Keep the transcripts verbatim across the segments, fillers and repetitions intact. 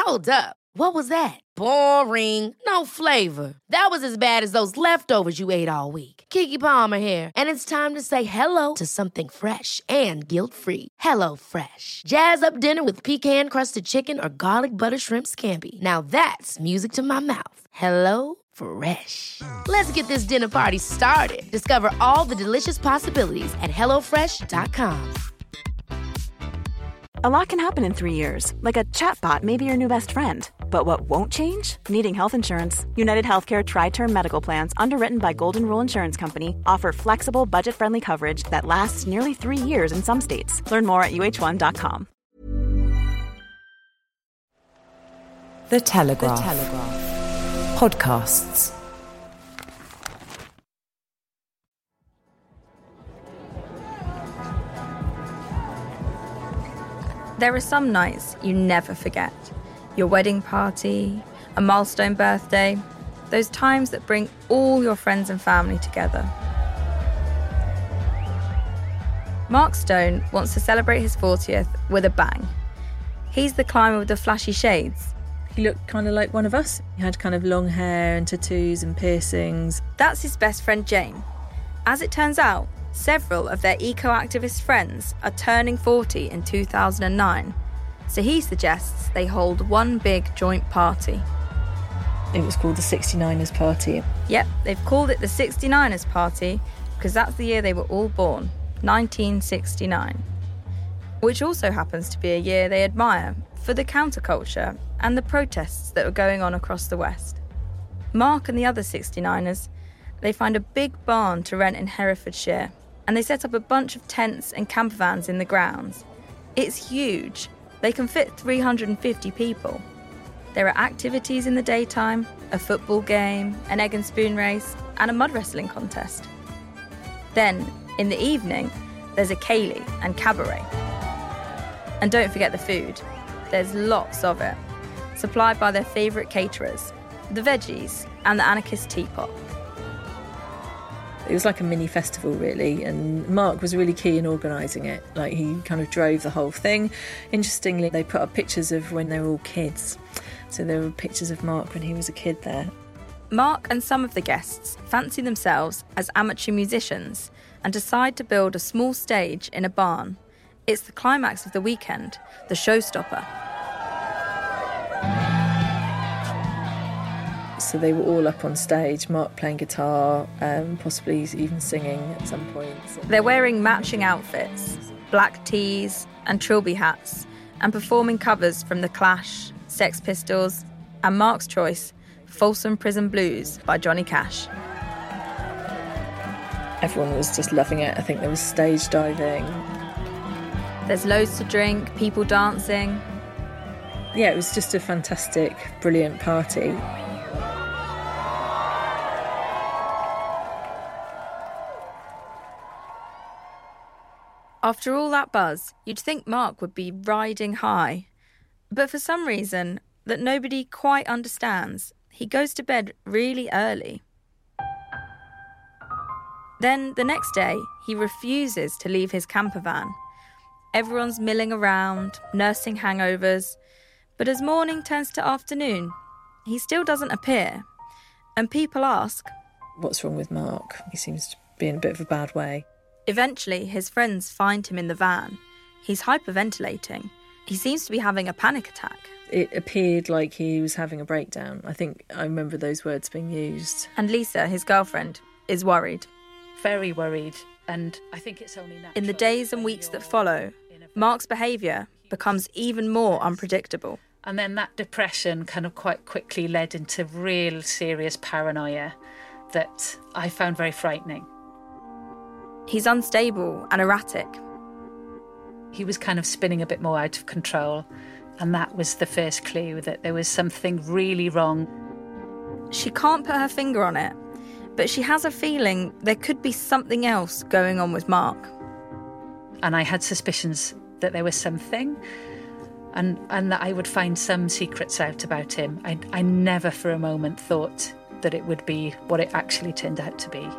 Hold up. What was that? Boring. No flavor. That was as bad as those leftovers you ate all week. Keke Palmer here, and it's time to say hello to something fresh and guilt-free. Hello Fresh. Jazz up dinner with pecan-crusted chicken or garlic butter shrimp scampi. Now that's music to my mouth. Hello Fresh. Let's get this dinner party started. Discover all the delicious possibilities at hello fresh dot com. A lot can happen in three years, like a chatbot may be your new best friend. But what won't change? Needing health insurance. United Healthcare Tri-Term Medical Plans, underwritten by Golden Rule Insurance Company, offer flexible, budget-friendly coverage that lasts nearly three years in some states. Learn more at U H one dot com. The Telegraph. The Telegraph. Podcasts. There are some nights you never forget. Your wedding party, a milestone birthday, those times that bring all your friends and family together. Mark Stone wants to celebrate his fortieth with a bang. He's the climber with the flashy shades. He looked kind of like one of us. He had kind of long hair and tattoos and piercings. That's his best friend Jane. As it turns out, several of their eco-activist friends are turning forty in two thousand nine, so he suggests they hold one big joint party. It was called the sixty-niners Party. Yep, they've called it the sixty-niners Party because that's the year they were all born, nineteen sixty-nine. Which also happens to be a year they admire for the counterculture and the protests that were going on across the West. Mark and the other sixty-niners, they find a big barn to rent in Herefordshire, and they set up a bunch of tents and camper vans in the grounds. It's huge. They can fit three hundred fifty people. There are activities in the daytime, a football game, an egg and spoon race, and a mud wrestling contest. Then, in the evening, there's a ceilidh and cabaret. And don't forget the food. There's lots of it, supplied by their favourite caterers, the Veggies and the Anarchist Teapot. It was like a mini festival, really, and Mark was really key in organising it. Like, he kind of drove the whole thing. Interestingly, they put up pictures of when they were all kids. So there were pictures of Mark when he was a kid there. Mark and some of the guests fancy themselves as amateur musicians and decide to build a small stage in a barn. It's the climax of the weekend, the showstopper. So they were all up on stage, Mark playing guitar, um, possibly even singing at some point. They're wearing matching outfits, black tees and trilby hats, and performing covers from The Clash, Sex Pistols, and Mark's choice, Folsom Prison Blues by Johnny Cash. Everyone was just loving it. I think there was stage diving. There's loads to drink, people dancing. Yeah, it was just a fantastic, brilliant party. After all that buzz, you'd think Mark would be riding high. But for some reason that nobody quite understands, he goes to bed really early. Then, the next day, he refuses to leave his camper van. Everyone's milling around, nursing hangovers. But as morning turns to afternoon, he still doesn't appear. And people ask, what's wrong with Mark? He seems to be in a bit of a bad way. Eventually, his friends find him in the van. He's hyperventilating. He seems to be having a panic attack. It appeared like he was having a breakdown. I think I remember those words being used. And Lisa, his girlfriend, is worried. Very worried. And I think it's only natural. In the days and weeks that follow, Mark's behaviour becomes even more unpredictable. And then that depression kind of quite quickly led into real serious paranoia that I found very frightening. He's unstable and erratic. He was kind of spinning a bit more out of control, and that was the first clue that there was something really wrong. She can't put her finger on it, but she has a feeling there could be something else going on with Mark. And I had suspicions that there was something, and, and that I would find some secrets out about him. I, I never for a moment thought that it would be what it actually turned out to be.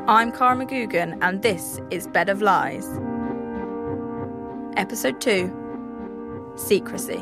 I'm Cara McGugan, and this is Bed of Lies. Episode two, Secrecy.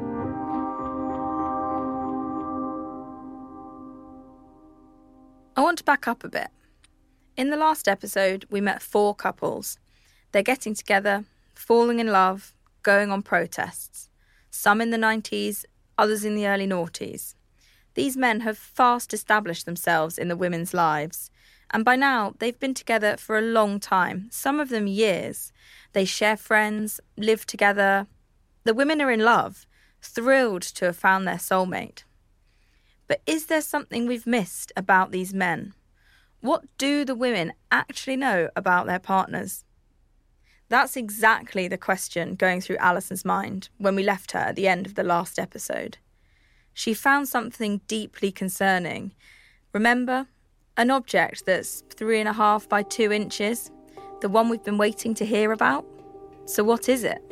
I want to back up a bit. In the last episode, we met four couples. They're getting together, falling in love, going on protests. Some in the nineties, others in the early noughties. These men have fast established themselves in the women's lives. And by now, they've been together for a long time, some of them years. They share friends, live together. The women are in love, thrilled to have found their soulmate. But is there something we've missed about these men? What do the women actually know about their partners? That's exactly the question going through Alison's mind when we left her at the end of the last episode. She found something deeply concerning. Remember? An object that's three and a half by two inches? The one we've been waiting to hear about? So what is it?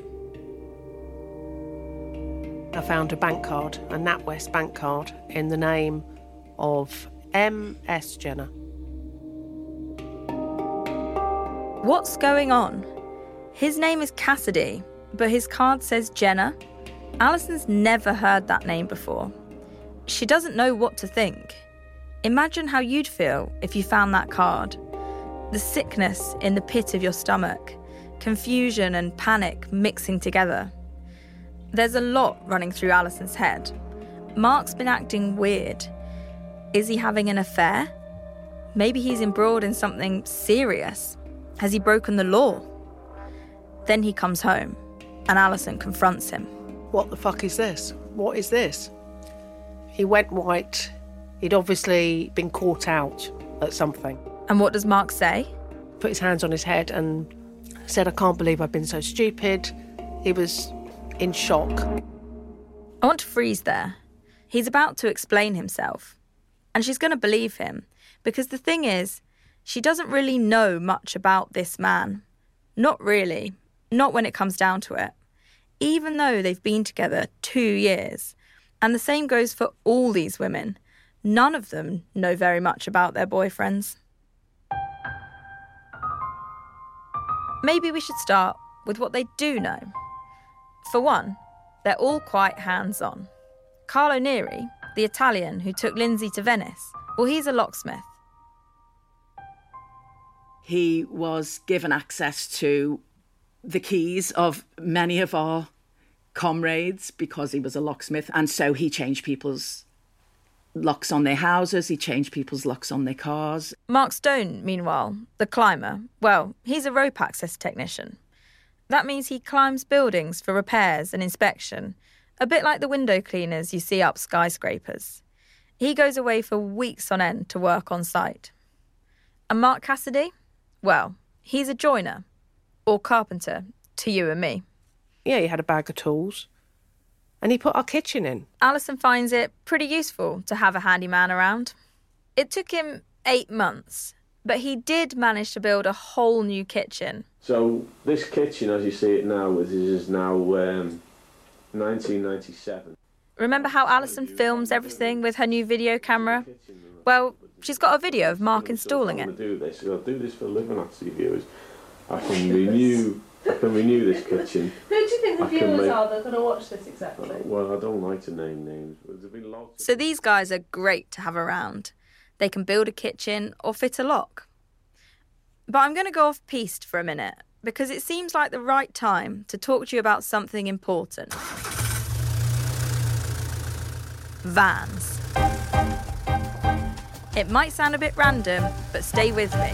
I found a bank card, a NatWest bank card, in the name of M S Jenner. What's going on? His name is Cassidy, but his card says Jenner. Alison's never heard that name before. She doesn't know what to think. Imagine how you'd feel if you found that card. The sickness in the pit of your stomach, confusion and panic mixing together. There's a lot running through Alison's head. Mark's been acting weird. Is he having an affair? Maybe he's embroiled in something serious. Has he broken the law? Then he comes home, and Alison confronts him. What the fuck is this? What is this? He went white. He'd obviously been caught out at something. And what does Mark say? Put his hands on his head and said, I can't believe I've been so stupid. He was in shock. I want to freeze there. He's about to explain himself. And she's going to believe him. Because the thing is, she doesn't really know much about this man. Not really. Not when it comes down to it. Even though they've been together two years. And the same goes for all these women. None of them know very much about their boyfriends. Maybe we should start with what they do know. For one, they're all quite hands-on. Carlo Neri, the Italian who took Lindsay to Venice, well, he's a locksmith. He was given access to the keys of many of our comrades because he was a locksmith, and so he changed people's locks on their houses, he changed people's locks on their cars. Mark Stone, meanwhile, the climber, well, he's a rope access technician. That means he climbs buildings for repairs and inspection, a bit like the window cleaners you see up skyscrapers. He goes away for weeks on end to work on site. And Mark Cassidy? Well, he's a joiner, or carpenter, to you and me. Yeah, he had a bag of tools. And he put our kitchen in. Alison finds it pretty useful to have a handyman around. It took him eight months, but he did manage to build a whole new kitchen. So this kitchen, as you see it now, is, is now um, nineteen ninety-seven. Remember how Alison films everything with her new video camera? Well, she's got a video of Mark installing it. I do this. I'll do this for a living, actually, viewers. I can renew. I can renew this kitchen. Who do you think the I can viewers make- are that are going to watch this exactly? Well, I don't like to name names. But there's been lots. So these guys are great to have around. They can build a kitchen or fit a lock. But I'm going to go off piste for a minute because it seems like the right time to talk to you about something important. Vans. It might sound a bit random, but stay with me.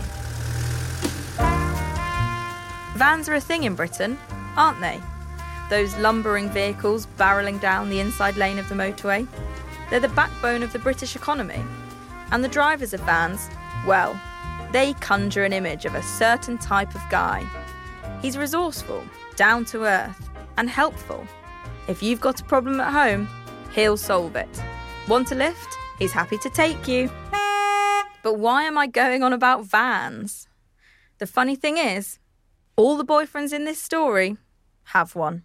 Vans are a thing in Britain, aren't they? Those lumbering vehicles barrelling down the inside lane of the motorway. They're the backbone of the British economy. And the drivers of vans, well, they conjure an image of a certain type of guy. He's resourceful, down to earth, and helpful. If you've got a problem at home, he'll solve it. Want a lift? He's happy to take you. But why am I going on about vans? The funny thing is, all the boyfriends in this story have one.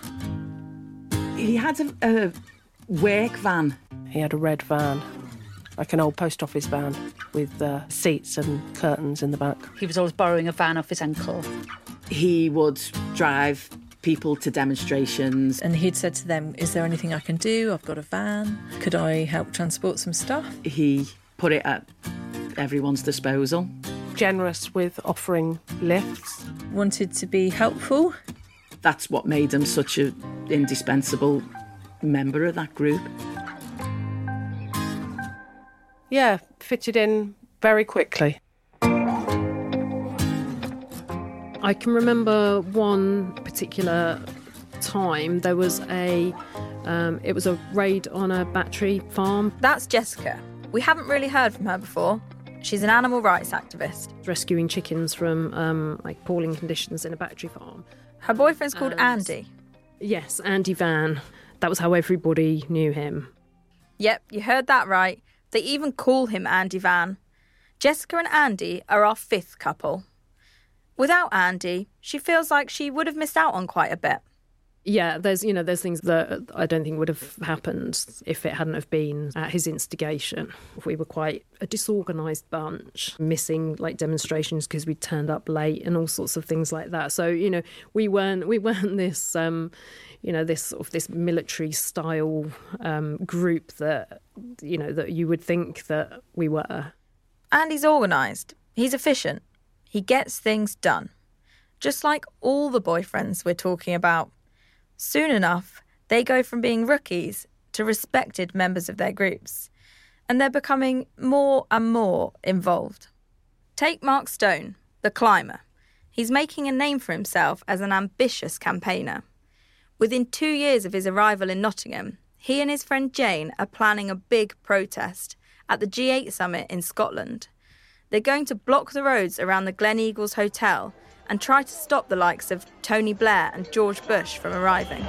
He had a, a work van. He had a red van. like an old post office van with uh, seats and curtains in the back. He was always borrowing a van off his uncle. He would drive people to demonstrations. And he'd said to them, is there anything I can do? I've got a van. Could I help transport some stuff? He put it at everyone's disposal. Generous with offering lifts. Wanted to be helpful. That's what made him such an indispensable member of that group. Yeah, fitted in very quickly. I can remember one particular time there was a, um, it was a raid on a battery farm. That's Jessica. We haven't really heard from her before. She's an animal rights activist. Rescuing chickens from um, like appalling conditions in a battery farm. Her boyfriend's called And- Andy. Yes, Andy Van. That was how everybody knew him. Yep, you heard that right. They even call him Andy Van. Jessica and Andy are our fifth couple. Without Andy, she feels like she would have missed out on quite a bit. Yeah, there's, you know, there's things that I don't think would have happened if it hadn't have been at his instigation. We were quite a disorganised bunch, missing like demonstrations because we turned up late and all sorts of things like that. So, you know, we weren't we weren't this, um, you know, this sort of this military style um, group that, you know, that you would think that we were. Andy's organised. He's efficient. He gets things done. Just like all the boyfriends we're talking about. Soon enough, they go from being rookies to respected members of their groups, and they're becoming more and more involved. Take Mark Stone, the climber. He's making a name for himself as an ambitious campaigner. Within two years of his arrival in Nottingham, he and his friend Jane are planning a big protest at the G eight summit in Scotland. They're going to block the roads around the Glen Eagles Hotel and try to stop the likes of Tony Blair and George Bush from arriving.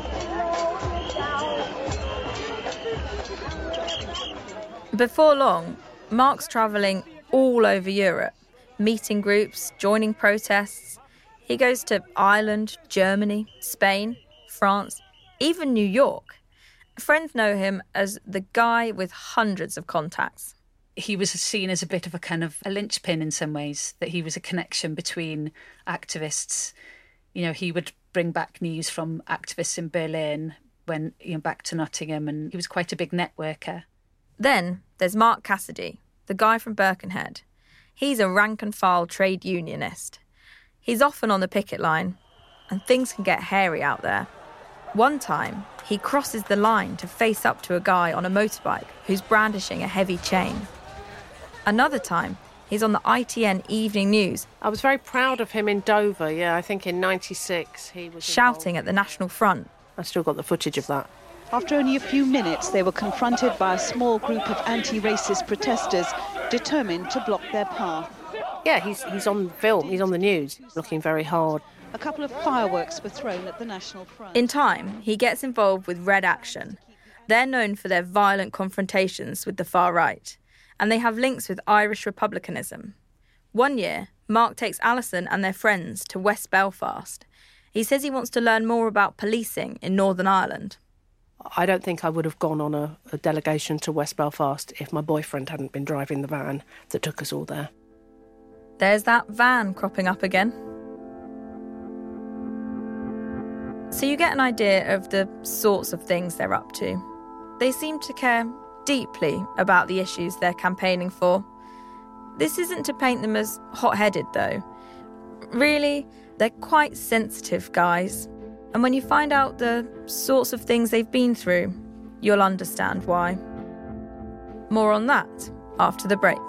Before long, Mark's travelling all over Europe, meeting groups, joining protests. He goes to Ireland, Germany, Spain, France, even New York. Friends know him as the guy with hundreds of contacts. He was seen as a bit of a kind of a linchpin in some ways, that he was a connection between activists. You know, he would bring back news from activists in Berlin when, you know, back to Nottingham, and he was quite a big networker. Then there's Mark Cassidy, the guy from Birkenhead. He's a rank-and-file trade unionist. He's often on the picket line, and things can get hairy out there. One time, he crosses the line to face up to a guy on a motorbike who's brandishing a heavy chain. Another time, he's on the I T N Evening News. I was very proud of him in Dover, yeah, I think in ninety-six he was shouting involved. at the National Front. I still got the footage of that. After only a few minutes, they were confronted by a small group of anti-racist protesters determined to block their path. Yeah, he's he's on film, he's on the news, looking very hard. A couple of fireworks were thrown at the National Front. In time, he gets involved with Red Action. They're known for their violent confrontations with the far right, and they have links with Irish republicanism. One year, Mark takes Alison and their friends to West Belfast. He says he wants to learn more about policing in Northern Ireland. I don't think I would have gone on a, a delegation to West Belfast if my boyfriend hadn't been driving the van that took us all there. There's that van cropping up again. So you get an idea of the sorts of things they're up to. They seem to care deeply about the issues they're campaigning for. This isn't to paint them as hot-headed, though. Really, they're quite sensitive guys. And when you find out the sorts of things they've been through, you'll understand why. More on that after the break.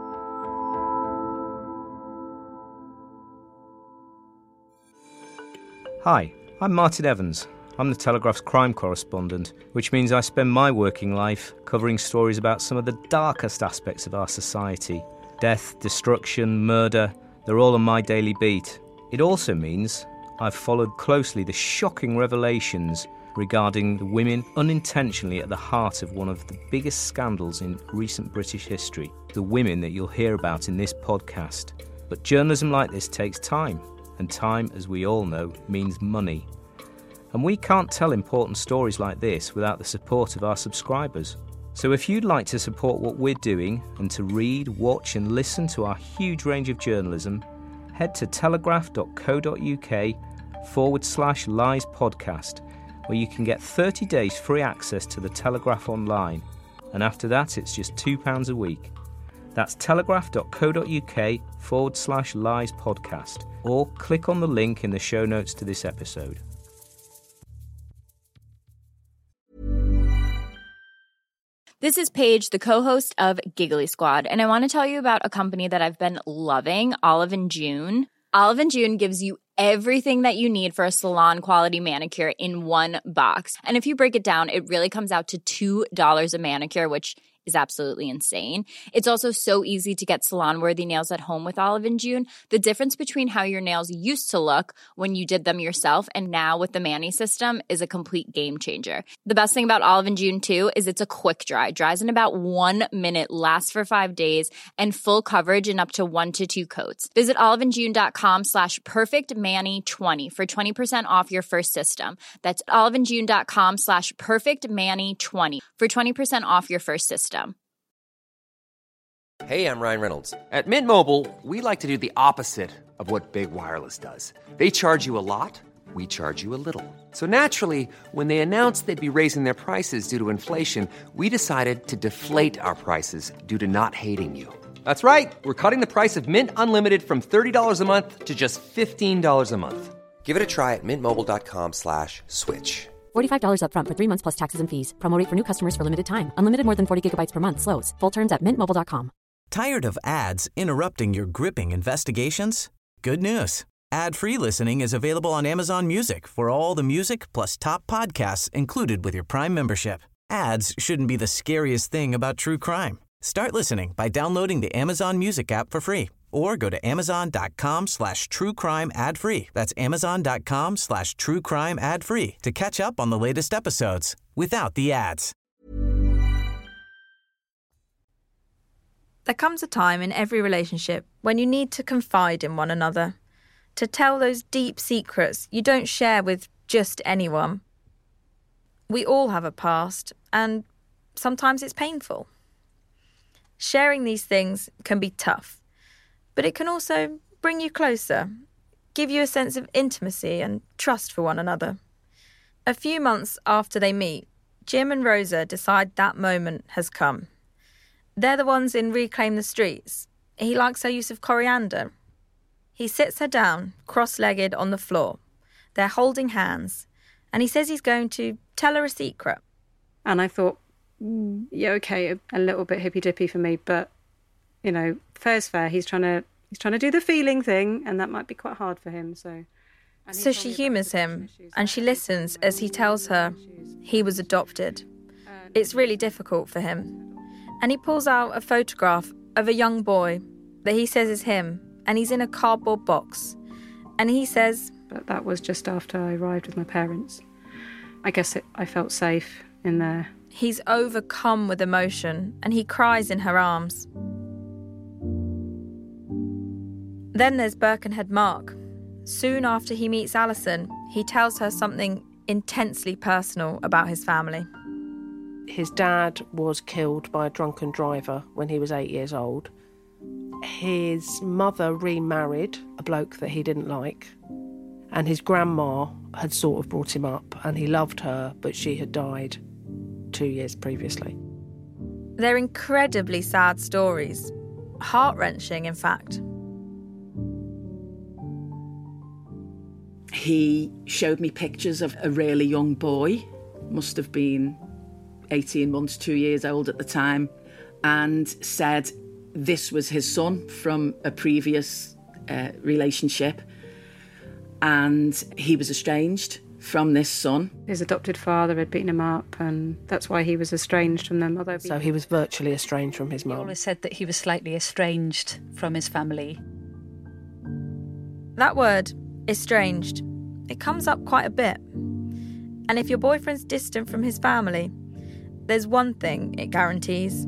Hi, I'm Martin Evans. I'm the Telegraph's crime correspondent, which means I spend my working life covering stories about some of the darkest aspects of our society. Death, destruction, murder, they're all on my daily beat. It also means I've followed closely the shocking revelations regarding the women unintentionally at the heart of one of the biggest scandals in recent British history, the women that you'll hear about in this podcast. But journalism like this takes time, and time, as we all know, means money. And we can't tell important stories like this without the support of our subscribers. So if you'd like to support what we're doing and to read, watch and listen to our huge range of journalism, head to telegraph.co.uk forward slash lies podcast, where you can get thirty days free access to the Telegraph online. And after that, it's just two pounds a week. That's telegraph.co.uk forward slash lies podcast, or click on the link in the show notes to this episode. This is Paige, the co-host of Giggly Squad, and I want to tell you about a company that I've been loving, Olive and June. Olive and June gives you everything that you need for a salon-quality manicure in one box. And if you break it down, it really comes out to two dollars a manicure, which is absolutely insane. It's also so easy to get salon-worthy nails at home with Olive and June. The difference between how your nails used to look when you did them yourself and now with the Mani system is a complete game changer. The best thing about Olive and June, too, is it's a quick dry. Dries in about one minute, lasts for five days, and full coverage in up to one to two coats. Visit oliveandjune.com slash perfectmani20 for twenty percent off your first system. That's oliveandjune.com slash perfectmani20 for twenty percent off your first system. Hey, I'm Ryan Reynolds. At Mint Mobile, we like to do the opposite of what Big Wireless does. They charge you a lot, we charge you a little. So naturally, when they announced they'd be raising their prices due to inflation, we decided to deflate our prices due to not hating you. That's right. We're cutting the price of Mint Unlimited from thirty dollars a month to just fifteen dollars a month. Give it a try at mintmobile.com slash switch. forty-five dollars up front for three months plus taxes and fees. Promo rate for new customers for limited time. Unlimited more than forty gigabytes per month. Slows full terms at mint mobile dot com. Tired of ads interrupting your gripping investigations? Good news. Ad-free listening is available on Amazon Music for all the music plus top podcasts included with your Prime membership. Ads shouldn't be the scariest thing about true crime. Start listening by downloading the Amazon Music app for free or go to amazon.com slash true crime ad free. That's amazon.com slash true crime ad free to catch up on the latest episodes without the ads. There comes a time in every relationship when you need to confide in one another, to tell those deep secrets you don't share with just anyone. We all have a past, and sometimes it's painful. Sharing these things can be tough, but it can also bring you closer, give you a sense of intimacy and trust for one another. A few months after they meet, Jim and Rosa decide that moment has come. They're the ones in Reclaim the Streets. He likes her use of coriander. He sits her down, cross-legged on the floor. They're holding hands, and he says he's going to tell her a secret. And I thought, mm, yeah, okay, a little bit hippy-dippy for me, but, you know, fair's fair. He's trying to he's trying to do the feeling thing, and that might be quite hard for him, so... So she humours him, and she listens as he tells her he was adopted. It's really difficult for him. And he pulls out a photograph of a young boy that he says is him, and he's in a cardboard box. And he says... But that was just after I arrived with my parents. I guess it, I felt safe in there. He's overcome with emotion, and he cries in her arms. Then there's Birkenhead Mark. Soon after he meets Alison, he tells her something intensely personal about his family. His dad was killed by a drunken driver when he was eight years old. His mother remarried a bloke that he didn't like, and his grandma had sort of brought him up, and he loved her, but she had died two years previously. They're incredibly sad stories, heart-wrenching, in fact. He showed me pictures of a really young boy, must have been eighteen months, two years old at the time, and said this was his son from a previous uh, relationship, and he was estranged from this son. His adopted father had beaten him up, and that's why he was estranged from them. Although so he was virtually estranged from his mum. He always said that he was slightly estranged from his family. That word, estranged, it comes up quite a bit. And if your boyfriend's distant from his family, there's one thing it guarantees.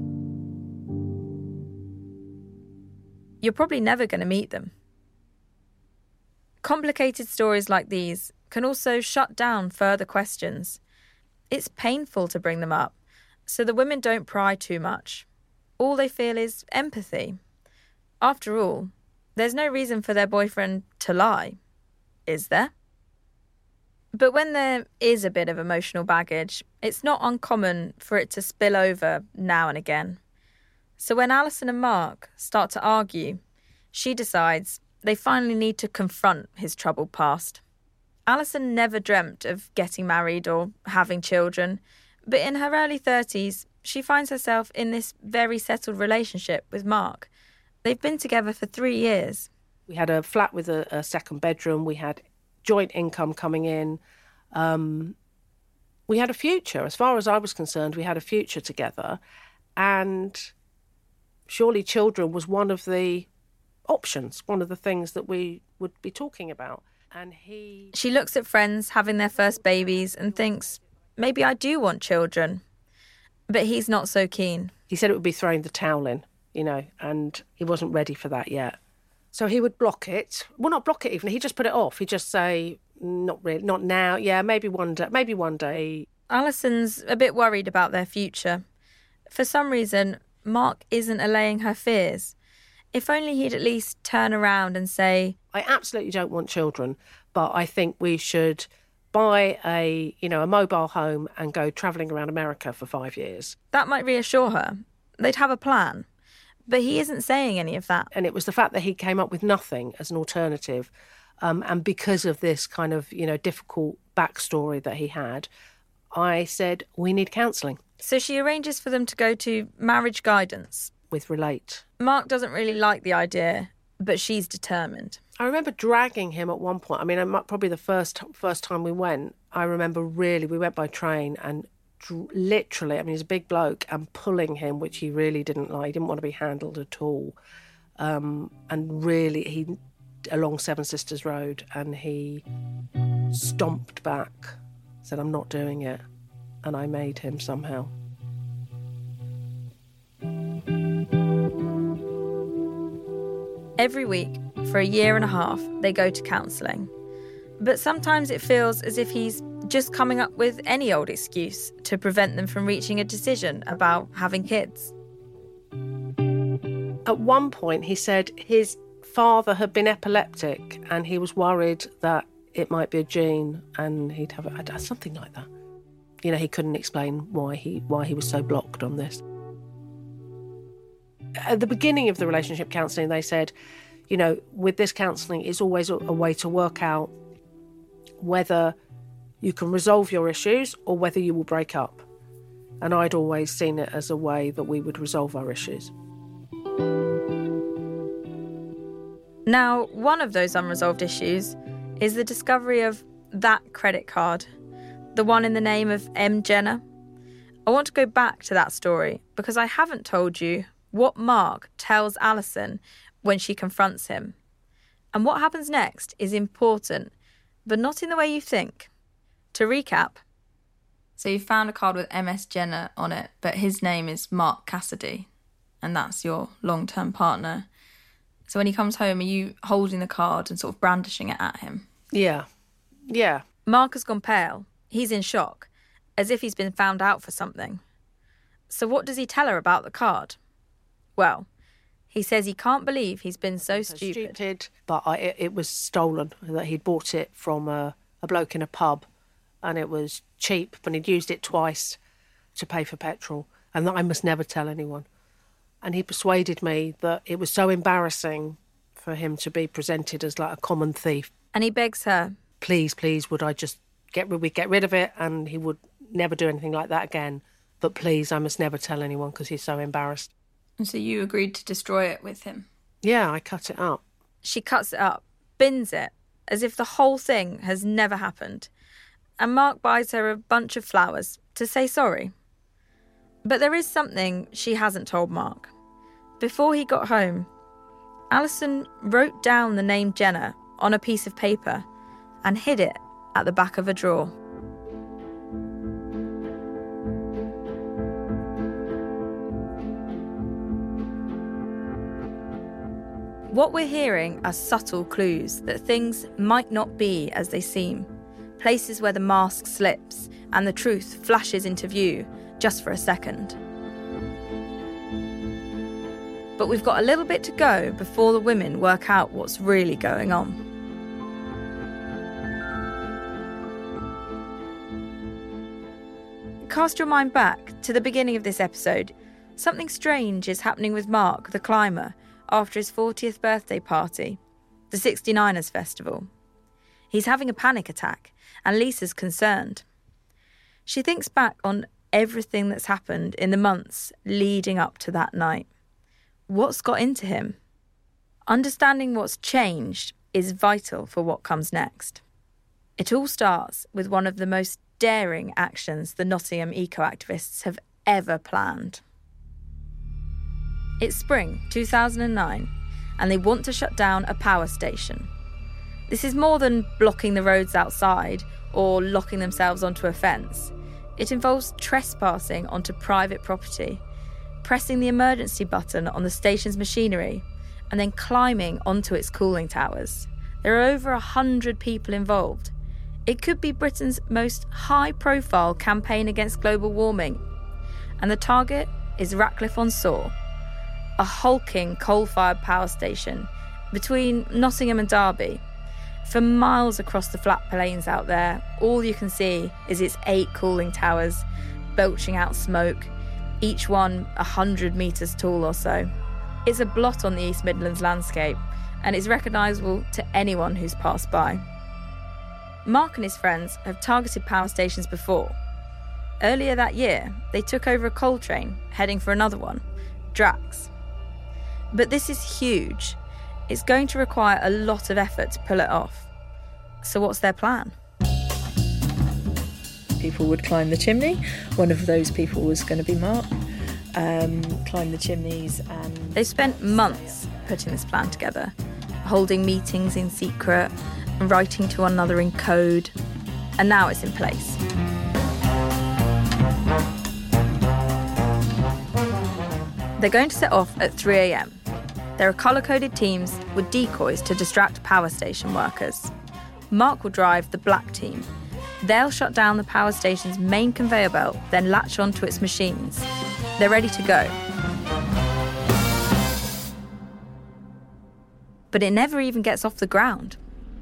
You're probably never going to meet them. Complicated stories like these can also shut down further questions. It's painful to bring them up, So the women don't pry too much. All they feel is empathy. After all, there's no reason for their boyfriend to lie, is there? But when there is a bit of emotional baggage, it's not uncommon for it to spill over now and again. So when Alison and Mark start to argue, she decides they finally need to confront his troubled past. Alison never dreamt of getting married or having children, but in her early thirties, she finds herself in this very settled relationship with Mark. They've been together for three years. We had a flat with a, a second bedroom. We had joint income coming in. Um, we had a future. As far as I was concerned, we had a future together. And surely children was one of the options, one of the things that we would be talking about. And he... She looks at friends having their first babies and thinks, maybe I do want children. But he's not so keen. He said it would be throwing the towel in, you know, and he wasn't ready for that yet. So he would block it. Well, not block it even. He'd just put it off. He'd just say, not really, not now. Yeah, maybe one day. Maybe one day. Alison's a bit worried about their future. For some reason, Mark isn't allaying her fears. If only he'd at least turn around and say, I absolutely don't want children, but I think we should buy a, you know, a mobile home and go travelling around America for five years. That might reassure her. They'd have a plan. But he isn't saying any of that. And it was the fact that he came up with nothing as an alternative. Um, and because of this kind of, you know, difficult backstory that he had, I said, we need counselling. So she arranges for them to go to marriage guidance. With Relate. Mark doesn't really like the idea, but she's determined. I remember dragging him at one point. I mean, probably the first first time we went, I remember really, we went by train and literally, I mean, he's a big bloke, and pulling him, which he really didn't like. He didn't want to be handled at all. Um, and really, he, along Seven Sisters Road, and he stomped back, said, I'm not doing it. And I made him somehow. Every week, for a year and a half, they go to counselling. But sometimes it feels as if he's just coming up with any old excuse to prevent them from reaching a decision about having kids. At one point, he said his father had been epileptic and he was worried that it might be a gene and he'd have a, something like that. You know, he couldn't explain why he why he was so blocked on this. At the beginning of the relationship counselling, they said, you know, with this counselling, it's always a, a way to work out whether you can resolve your issues or whether you will break up. And I'd always seen it as a way that we would resolve our issues. Now, one of those unresolved issues is the discovery of that credit card, the one in the name of M. Jenner. I want to go back to that story because I haven't told you what Mark tells Alison when she confronts him. And what happens next is important, but not in the way you think. To recap, so you found a card with M S Jenner on it, but his name is Mark Cassidy, and that's your long-term partner. So when he comes home, are you holding the card and sort of brandishing it at him? Yeah. Yeah. Mark has gone pale. He's in shock, as if he's been found out for something. So what does he tell her about the card? Well, he says he can't believe he's been so, so stupid. stupid. But I, it, it was stolen, that he'd bought it from a, a bloke in a pub, and it was cheap, but he'd used it twice to pay for petrol, and that I must never tell anyone. And he persuaded me that it was so embarrassing for him to be presented as like a common thief. And he begs her, please, please, would I just get rid, we'd get rid of it, and he would never do anything like that again. But please, I must never tell anyone because he's so embarrassed. And so you agreed to destroy it with him? Yeah, I cut it up. She cuts it up, bins it, as if the whole thing has never happened. And Mark buys her a bunch of flowers to say sorry. But there is something she hasn't told Mark. Before he got home, Alison wrote down the name Jenner on a piece of paper and hid it at the back of a drawer. What we're hearing are subtle clues that things might not be as they seem. Places where the mask slips and the truth flashes into view, just for a second. But we've got a little bit to go before the women work out what's really going on. Cast your mind back to the beginning of this episode. Something strange is happening with Mark, the climber, after his fortieth birthday party, the sixty-niners festival. He's having a panic attack, and Lisa's concerned. She thinks back on everything that's happened in the months leading up to that night. What's got into him? Understanding what's changed is vital for what comes next. It all starts with one of the most daring actions the Nottingham eco-activists have ever planned. It's spring two thousand nine, and they want to shut down a power station. This is more than blocking the roads outside or locking themselves onto a fence. It involves trespassing onto private property, pressing the emergency button on the station's machinery, and then climbing onto its cooling towers. There are over a hundred people involved. It could be Britain's most high-profile campaign against global warming. And the target is Ratcliffe-on-Soar, a hulking coal-fired power station between Nottingham and Derby. For miles across the flat plains out there, all you can see is its eight cooling towers, belching out smoke, each one a hundred metres tall or so. It's a blot on the East Midlands landscape, and it's recognisable to anyone who's passed by. Mark and his friends have targeted power stations before. Earlier that year, they took over a coal train, heading for another one, Drax. But this is huge. It's going to require a lot of effort to pull it off. So what's their plan? People would climb the chimney. One of those people was going to be Mark. Um, climb the chimneys and... They spent months putting this plan together, holding meetings in secret and writing to one another in code. And now it's in place. They're going to set off at three a.m. There are colour-coded teams with decoys to distract power station workers. Mark will drive the black team. They'll shut down the power station's main conveyor belt, then latch onto its machines. They're ready to go. But it never even gets off the ground.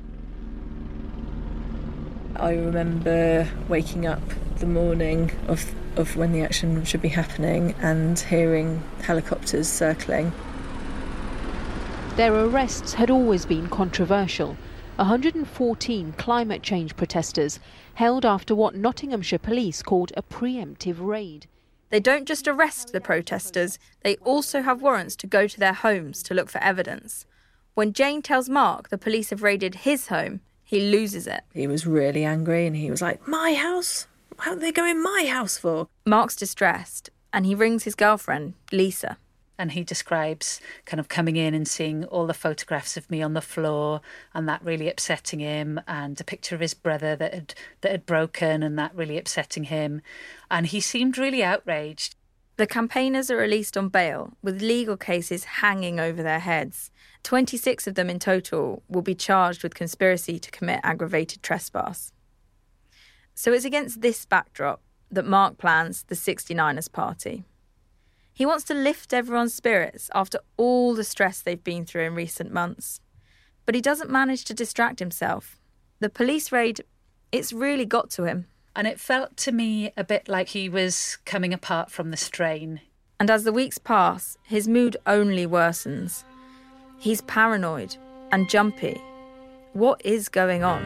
I remember waking up the morning of of when the action should be happening and hearing helicopters circling. Their arrests had always been controversial. one hundred fourteen climate change protesters held after what Nottinghamshire police called a preemptive raid. They don't just arrest the protesters, they also have warrants to go to their homes to look for evidence. When Jane tells Mark the police have raided his home, he loses it. He was really angry and he was like, "My house? What are they going my house for?" Mark's distressed and he rings his girlfriend, Lisa. And he describes kind of coming in and seeing all the photographs of me on the floor and that really upsetting him, and a picture of his brother that had that had broken and that really upsetting him. And he seemed really outraged. The campaigners are released on bail with legal cases hanging over their heads. twenty-six of them in total will be charged with conspiracy to commit aggravated trespass. So it's against this backdrop that Mark plans the sixty-niners party. He wants to lift everyone's spirits after all the stress they've been through in recent months. But he doesn't manage to distract himself. The police raid, it's really got to him. And it felt to me a bit like he was coming apart from the strain. And as the weeks pass, his mood only worsens. He's paranoid and jumpy. What is going on?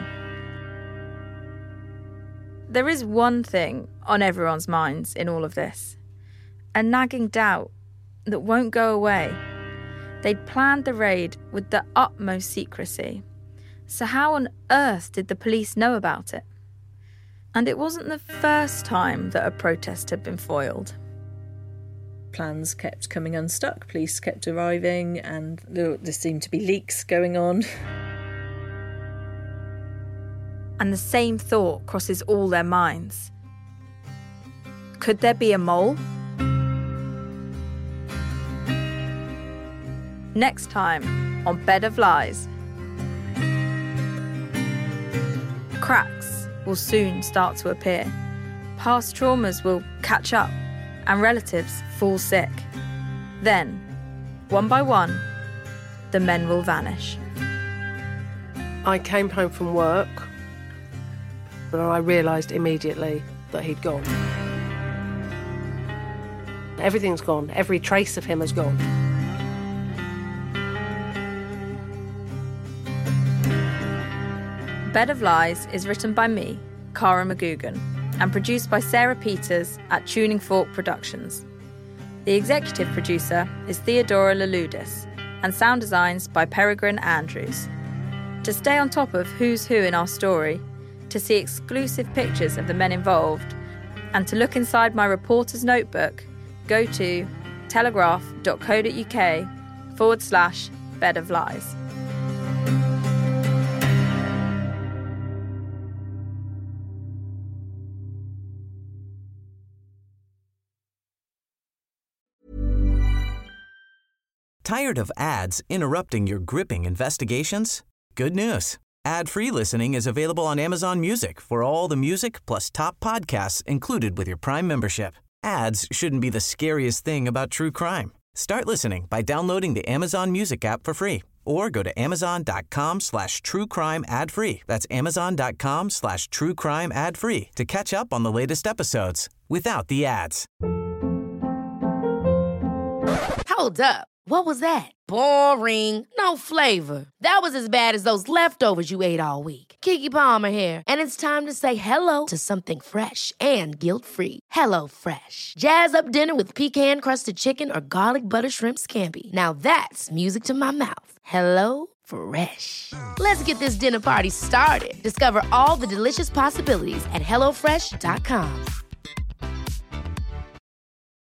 There is one thing on everyone's minds in all of this. A nagging doubt that won't go away. They'd planned the raid with the utmost secrecy. So how on earth did the police know about it? And it wasn't the first time that a protest had been foiled. Plans kept coming unstuck, police kept arriving, and there seemed to be leaks going on. And the same thought crosses all their minds. Could there be a mole? Next time on Bed of Lies. Cracks will soon start to appear. past traumas will catch up and relatives fall sick. Then, one by one, the men will vanish. I came home from work, but I realised immediately that he'd gone. Everything's gone. Every trace of him has gone. Bed of Lies is written by me, Cara McGugan, and produced by Sarah Peters at Tuning Fork Productions. The executive producer is Theodora Laludis, and sound designs by Peregrine Andrews. To stay on top of who's who in our story, to see exclusive pictures of the men involved, and to look inside my reporter's notebook, go to telegraph.co.uk forward slash Bed of Lies. Tired of ads interrupting your gripping investigations? Good news. Ad-free listening is available on Amazon Music for all the music plus top podcasts included with your Prime membership. Ads shouldn't be the scariest thing about true crime. Start listening by downloading the Amazon Music app for free or go to amazon.com slash true crime ad free. That's amazon.com slash true crime ad free to catch up on the latest episodes without the ads. Hold up. What was that? Boring. No flavor. That was as bad as those leftovers you ate all week. Keke Palmer here, and it's time to say hello to something fresh and guilt-free. Hello Fresh. Jazz up dinner with pecan-crusted chicken or garlic butter shrimp scampi. Now that's music to my mouth. Hello Fresh. Let's get this dinner party started. Discover all the delicious possibilities at hello fresh dot com.